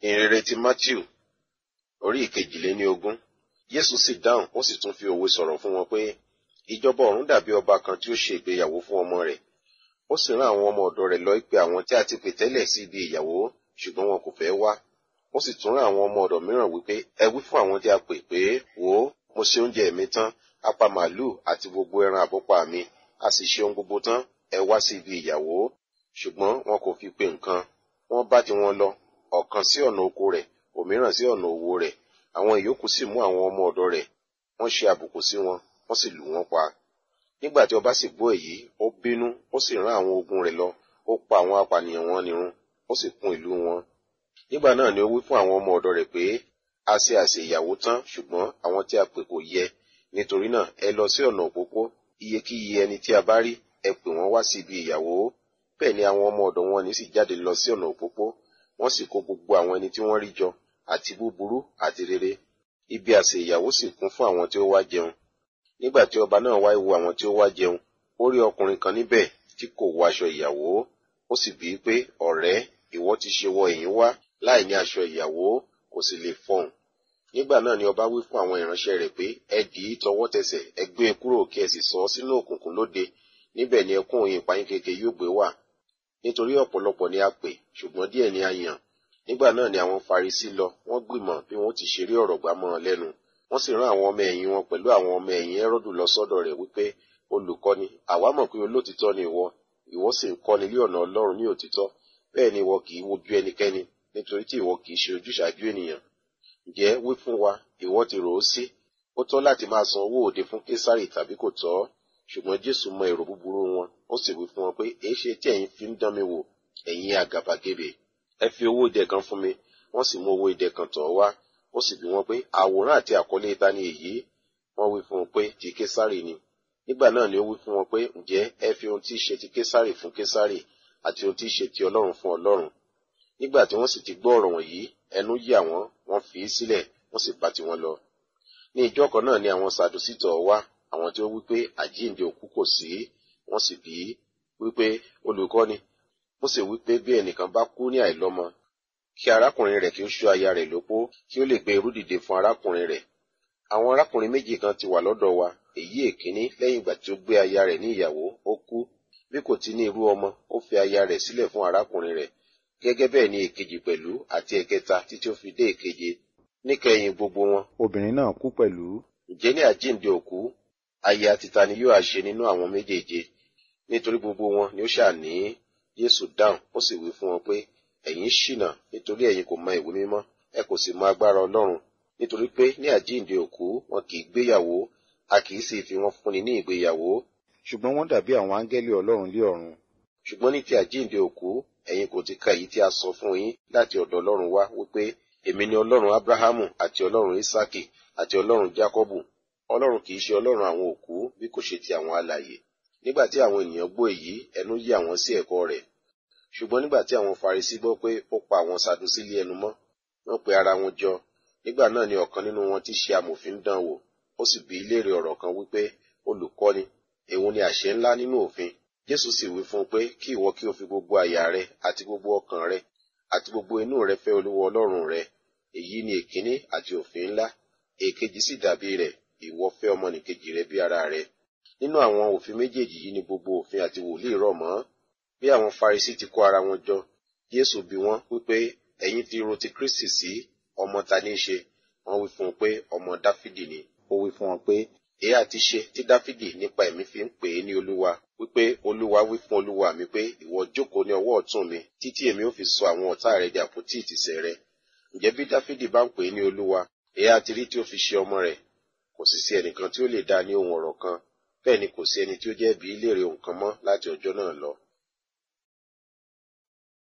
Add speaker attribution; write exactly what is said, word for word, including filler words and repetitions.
Speaker 1: Ìhìnrere ti Mátíù orí ìkejìléníogún. Jésù sì dáhùn, ó sì tún fi òwe sọ̀rọ̀ fún wọn pé, ìjọba ọ̀run dàbí ọba kan tí ó ṣe ìgbéyàwó fún ọmọ rẹ̀. Ó sì rán àwọn ọmọ ọ̀dọ̀ rẹ̀ lọ pe àwọn tí a ti pè tẹ́lẹ̀ sí ibi ìyàwó, ṣùgbọ́n wọn kò fẹ́ wá. Ó sì tún rán àwọn ọmọ ọ̀dọ̀ mìíràn wípé, ẹ wí fún àwọn tí a pè pé, wò ó, mo ṣe oúnjẹ mi tán, a pa màlúù àti gbogbo ẹran àbọ́pa mi, a sì ṣe ohun gbogbo tán, ẹ wá sí ibi ìyàwó. Ṣùgbọ́n wọn kò fi pe nǹkan. Wọ́n bá tiwọn lọ, ọ̀kan sí ọ̀nà oko rẹ̀, òmíràn sí ọ̀nà òwò rẹ̀. Àwọn ìyókù sì mú àwọn ọmọ ọ̀dọ̀ rẹ̀, wọ́n ṣe àbùkù sí wọn, wọ́n sì lù wọ́n pa. Nígbà tí ọba sì gbọ́ èyí, ó bínú, ó sì rán àwọn ogun rẹ̀ lọ, ó pa àwọn apànìyàn wọn nírun, ó sì kún ìlú wọn. Nígbà náà ni ó wí fún àwọn ọmọ ọ̀dọ̀ rẹ̀ pé, a ṣe àsè ìyàwó tán, ṣùgbọ́n àwọn tí a pè kò yẹ. Nítorí náà, ẹ lọ sí ọ̀nà òpópó, iyekíye ẹni tí a bá rí, ẹ pè wọ́n wá sí ibi ìyàwó. Bẹ́ẹ̀ ni àwọn ọmọ ọ̀dọ̀ wọn ní sì jáde lọ sí ọ̀nà òpópó, wọ́n sì kó gbogbo àwọn ẹni tí wọ́n rí jọ, àti búburú àti rere. Ibi àsè ìyàwó sì kún fún àwọn tí ó wá jẹun. Nígbà tí ọba náà wá wo àwọn tí ó wá jẹun, ó rí ọkùnrin kan níbẹ̀ tí kò wọ aṣọ ìyàwó. Ó sì bi í pé, ọ̀rẹ́, ìwọ ti ṣe wọ ìhín wá láì ní aṣọ ìyàwó, kò sì lè fọhùn. Nígbà náà ni ọba wí fún àwọn ìránṣẹ́ rẹ̀ pé, ẹ dì í tọwọ́ tẹsẹ̀, ẹ gbé e kúrò kí ẹ sì sọ ọ́ sínú òkùnkùn lóde, níbẹ̀ ni ẹkún òyìn ìpayín keke yóò gbé wà. Nítorí ọ̀pọ̀lọpọ̀ ni a pè, ṣùgbọ́n díẹ̀ ni a yàn. Nígbà náà ni àwọn Farisí lọ, wọ́n gbìmọ̀ bí wọ́n ti ṣe rí ọ̀rọ̀ gbá mọ́ ọ lẹ́nu. Wọ́n sì rán àwọn ọmọ ẹ̀yìn wọn pẹ̀lú àwọn ọmọ ẹ̀yìn Hẹ́rọ́dù lọ sọ́dọ̀ rẹ̀ wípé, olùkọ́ni, àwa mọ̀ pé olótìtọ́ ni ìwọ, ìwọ sì ń kọ́ni lé ọ̀nà Ọlọ́run ní òtítọ́, bẹ́ẹ̀ ni ìwọ kì í wojú ẹnikẹ́ni, nítorí tí ìwọ kì í ṣe ojúṣàájú ènìyàn. Ǹjẹ́ wí fún wa, ìwọ ti rò ó sí, ó tọ́ láti máa san owó òde fún Késárì tàbí kò tọ́? Ṣùgbọ́n Jésù mọ èrò búburú wọn, ó sì wí fún wọn pé, èéṣe tí ẹ̀yin fi ń dán mi wò, ẹ̀yin àgàbàgebè? Ẹ fi owó idẹ kan fún mi. Wọ́n sì mú owó idẹ kan tọ̀ ọ́ wá. Ó sì bi wọ́n pé, àwòrán àti àkọlé ta ni èyí? Wọ́n wí fún un pé, ti Késárì ni. Nígbà náà ni ó wí fún wọn pé, ǹjẹ́ ẹ fi ohun tí í ṣe ti Késárì fún Késárì, àti ohun tí í ṣe ti Ọlọ́run fún Ọlọ́run. Nígbà tí wọ́n sì ti gbọ́ ọ̀rọ̀ wọ̀nyí, ẹnu yà wọ́n, wọ́n fi í sílẹ̀, wọ́n sì bá tiwọn lọ. Ní ìjọ́ kan náà ni àwọn Sàdúsì tọ̀ ọ́ wá, àwọn tí ó wí pé àjíǹde òkú kò sí. Wọ́n sì bi í wípé, olùkọ́ni, Mósè wí pé bí ẹnìkan bá kú ní àìlọ́mọ, kí arákùnrin rẹ̀ kí ó ṣú aya rẹ̀ lópó, kí ó lè gbé irú dìde fún arákùnrin rẹ̀. Àwọn arákùnrin méjì kan ti wà lọ́dọ̀ wa, èyí èkíní lẹ́yìn ìgbà tí ó gbé aya rẹ̀ ní ìyàwó, ó kú. Bí kò ti ní irú ọmọ, ó fi aya rẹ̀ sílẹ̀ fún arákùnrin rẹ̀. Gẹ́gẹ́ bẹ́ẹ̀ ni èkejì pẹ̀lú àti ẹ̀kẹta títí ó fi dé èkeje. Níkẹyìn gbogbo wọn, obìnrin náà kú pẹ̀lú. Ǹjẹ́ ní àjíǹde òkú, aya títa ni yóò ṣe nínú àwọn méjèèje? Nítorí gbogbo wọn ni ó ṣáà ní. Jésù dáhùn, ó sì wí fún wọn pé, ẹ̀yin ṣìnà, nítorí ẹ̀yin kò mọ ìwé mímọ́, ẹ kò sì mọ agbára Ọlọ́run. Nítorí pé ní àjíǹde òkú wọn kì í gbéyàwó, a kì í sì fi wọn fúnni ní ìgbéyàwó, ṣùgbọ́n wọ́n dàbí àwọn áńgẹ́lì Ọlọ́run lé ọ̀run. Ṣùgbọ́n ní ti àjíǹde òkú, ẹ̀yin kò ti ka èyí tí a sọ fún yín láti ọ̀dọ̀ Ọlọ́run wá, wípé èmi ni Ọlọ́run Ábúráhámù àti Ọlọ́run Ísákì àti Ọlọ́run Jákọ́bù. Ọlọ́run kì í ṣe Ọlọ́run àwọn òkú, bí kò ṣe ti àwọn alààyè. Nígbà tí àwọn ènìyàn gbọ́ èyí, ẹnu yà wọ́n sí ẹ̀kọ́ rẹ̀. Ṣùgbọ́n nígbà tí àwọn Farisí gbọ́ pé ó pa àwọn Sàdúsì lé ẹnu mọ́, wọ́n pe ara wọn jọ. Nígbà náà ni ọ̀kan nínú wọn tí ṣe amòfin dán wò, ó sì bi í léèrè ọ̀rọ̀ kan wípé, olùkọ́ni, èwo ni àṣẹ ńlá nínú òfin? Jésù sì wí fún un pé, kí ìwọ kí o fi gbogbo àyà rẹ àti gbogbo ọkàn rẹ àti gbogbo inú rẹ fẹ́ Olúwa Ọlọ́run rẹ. Èyí ni èkíní àti òfin ńlá. Èkejì sì dàbí rẹ̀, ìwọ fẹ́ ọmọnìkejì rẹ bí ara rẹ. Nínú àwọn òfin méjèèjì yìí ni gbogbo òfin àti wòlíì rọ̀ mọ́. Bí àwọn Farisí ti kó ara wọn jọ, Jésù bi wọ́n wípé, ẹ̀yin ti ro ti Kristi sí, ọmọ ta ní í ṣe? Wọ́n wí fún un pé, ọmọ Dáfídì ni. Ó wí fún wọn pé, èé àti ṣe tí Dáfídì nípa ẹ̀mí fi ń pè é ní Olúwa, wípé Olúwa wí fún Olúwa mi pé, ìwọ jókòó ní ọwọ́ ọ̀tún mi, títí èmi ó fi sọ àwọn ọ̀tá rẹ di àpótí ìtìsẹ̀ rẹ. Ǹjẹ́ bí Dáfídì bá ń pè é ní Olúwa, èé àti rí tí ó fi ṣe ọmọ rẹ̀? Kò sì sí ẹnìkan tí ó lè dá ní ohun ọ̀rọ̀ kan, bẹ́ẹ̀ ni kò sí ẹni tí ó jẹ́ bi í léèrè ohun kan mọ́ láti ọjọ́ náà lọ.